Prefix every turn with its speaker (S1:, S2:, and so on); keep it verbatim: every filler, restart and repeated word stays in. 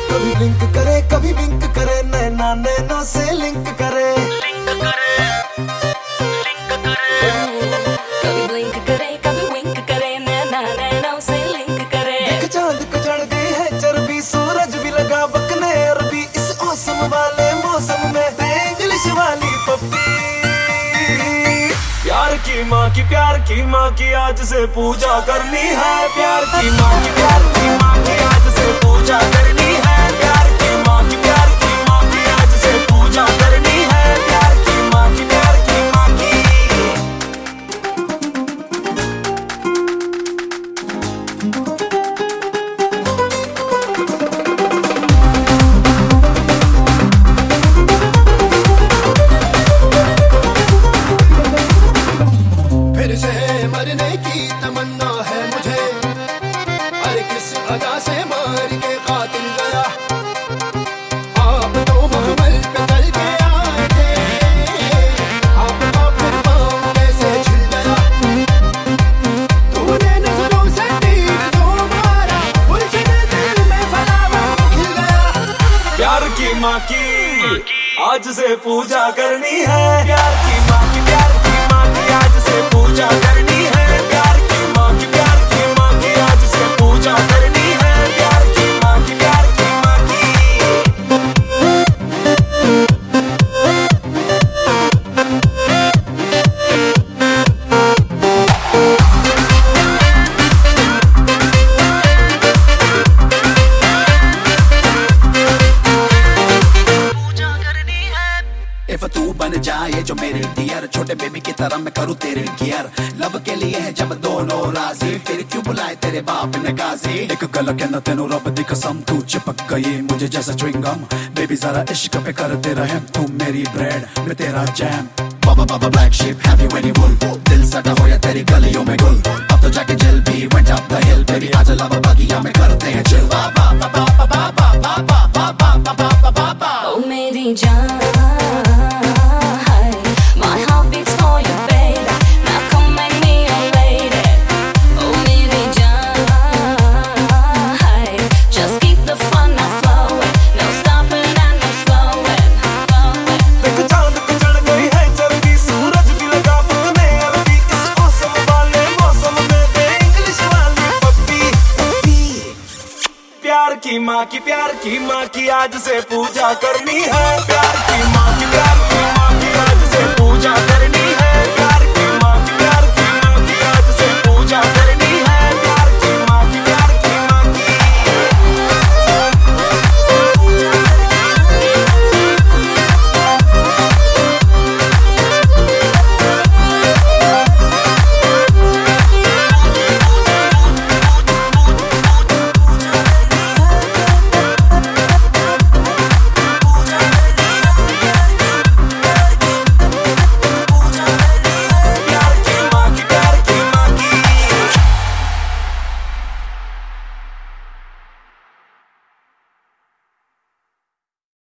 S1: कभी ब्लिंक करे कभी विंक करे, नैना नैनों से लिंक करे,
S2: लिंक करे, लिंक करे। कभी ब्लिंक करे कभी विंक करे, नैना नैनों से लिंक करे।
S1: देख चांद को चढ़ गई है चर्बी, सूरज भी लगा बकने अरबी, इस मौसम वाले मौसम में दे इंग्लिश वाली पप्पी। प्यार की माँ की प्यार की माँ की आज से पूजा करनी है, प्यार की माँ की प्यार की माँ की आज से पूजा करनी है, प्यार की माँ की प्यार की माँ की आज से पूजा करनी है, प्यार की माँ की प्यार की माँ की।
S3: फिर से मरने की तमन्ना है मुझे, अरे किस अदा से मार के कातिल गया। आप तो महमल पे चल के आए थे, आपका फिर पाँव कैसे छिल गया। तूने नजरों से तीर जो मारा, उलझन दिल में फलावा खिल गया।
S1: प्यार की माँ की आज से पूजा करनी है, प्यार की माँ की प्यार की माँ की आज से पूजा करनी है, प्यार की माँ की प्यार की माँ की आज से पूजा करनी है, प्यार की माँ की प्यार की माँ की।
S3: If तू बन जाए जो मेरे डियर, छोटे बेबी की तरह मैं करूँ तेरे केयर। लव के लिए है जब दोनों राजी, फिर क्यों बुलाए तेरे बाप ने गाजी। एक गल कहना तेनू रब दी कसम, तू चिपक गई मुझे जैसा च्युइंगम। बेबी जरा इश्क पे करते रहे, तू मेरी ब्रेड मैं तेरा jam. Baa baa black sheep have you any wool, दिल सटा हो या तेरी गलियों में गुल। अब तो जाके जल भी went up the hill, baby आज लव बगिया में करते हैं चिल। बाबा बाबा बाबा बाबा बाबा बाबा बाबा बाबा।
S2: ओ मेरी जान, my heart beats for you baby, now come make me your lady. Oh मेरी जान, just keep the fun now flowing, no stopping and no slowing, flowing.
S1: देख चांद को चढ़ गई है चर्बी, सूरज भी लगा बकने अरबी, इस मौसम वाले मौसम में दे इंग्लिश वाली पप्पी। प्यार की माँ की प्यार की माँ की आज से पूजा करनी है, प्यार की माँ की प्यार की माँ की आज से पूजा करनी